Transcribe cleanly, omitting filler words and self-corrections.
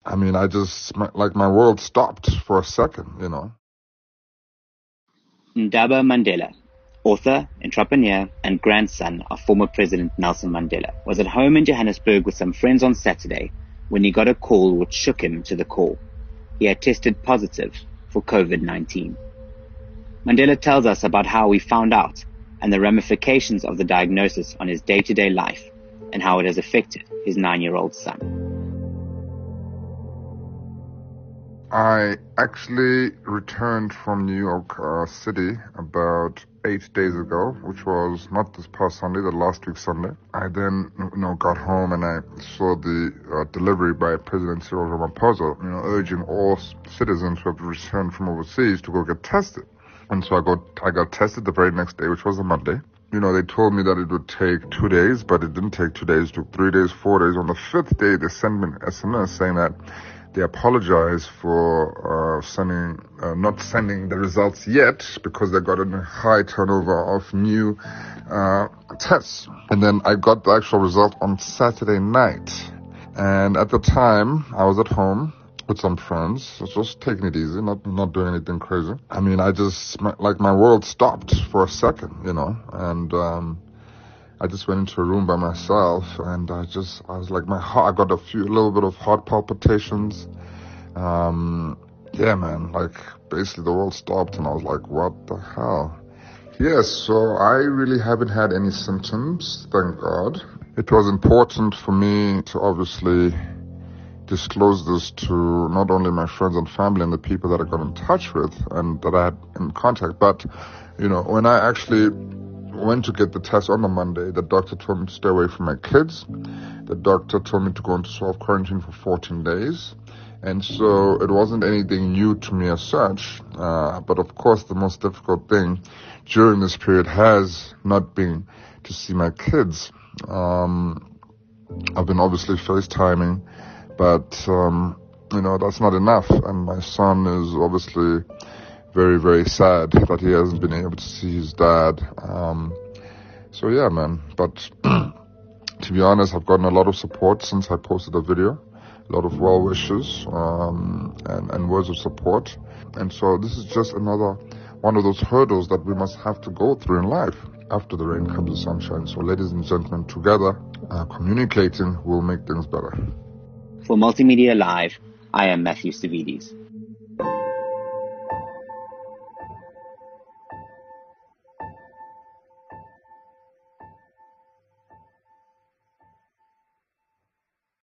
I mean, my world stopped for a second. Ndaba Mandela, author, entrepreneur, and grandson of former President Nelson Mandela, was at home in Johannesburg with some friends on Saturday when he got a call which shook him to the core. He had tested positive for COVID-19. Mandela tells us about how he found out and the ramifications of the diagnosis on his day-to-day life and how it has affected his 9-year-old son. I actually returned from New York City about 8 days ago, which was not this past Sunday, the last week Sunday. I then, got home and I saw the delivery by President Cyril Ramaphosa, urging all citizens who have returned from overseas to go get tested. And so I got tested the very next day, which was a Monday. They told me that it would take 2 days, but it didn't take 2 days. It took 3 days, 4 days. On the 5th day, they sent me an SMS saying that they apologize for not sending the results yet because they got a high turnover of new tests. And then I got the actual result on Saturday night. And at the time, I was at home with some friends, just taking it easy, not doing anything crazy. I mean, my world stopped for a second, and I just went into a room by myself, and I was like, I got a little bit of heart palpitations. Yeah, man, basically the world stopped, and I was like, what the hell? Yes, so I really haven't had any symptoms, thank God. It was important for me to obviously disclose this to not only my friends and family and the people that I got in touch with and that I had in contact, but, when I actually went to get the test on the Monday, the doctor told me to stay away from my kids. The doctor told me to go into self-quarantine for 14 days. And so it wasn't anything new to me as such. But of course, the most difficult thing during this period has not been to see my kids. I've been obviously FaceTiming, but, that's not enough. And my son is obviously very, very sad that he hasn't been able to see his dad. So yeah, man. But to be honest, I've gotten a lot of support since I posted the video. A lot of well wishes and words of support. And so this is just another one of those hurdles that we must have to go through in life. After the rain comes the sunshine. So ladies and gentlemen, together, communicating will make things better. For Multimedia Live, I am Matthew Stavides.